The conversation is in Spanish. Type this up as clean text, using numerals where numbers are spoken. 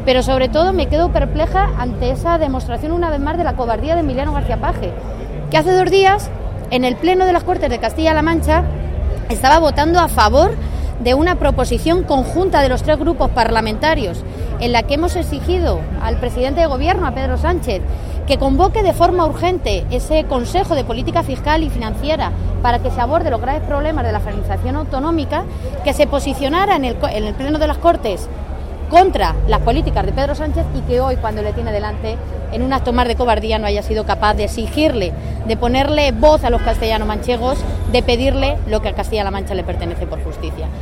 pero sobre todo me quedo perpleja ante esa demostración una vez más de la cobardía de Emiliano García Paje, que hace 2 días en el Pleno de las Cortes de Castilla-La Mancha estaba votando a favor de una proposición conjunta de los 3 grupos parlamentarios en la que hemos exigido al presidente de Gobierno, a Pedro Sánchez, que convoque de forma urgente ese Consejo de Política Fiscal y Financiera para que se aborde los graves problemas de la financiación autonómica, que se posicionara en el Pleno de las Cortes contra las políticas de Pedro Sánchez y que hoy, cuando le tiene delante, en un acto más de cobardía, no haya sido capaz de exigirle, de ponerle voz a los castellanos manchegos, de pedirle lo que a Castilla-La Mancha le pertenece por justicia.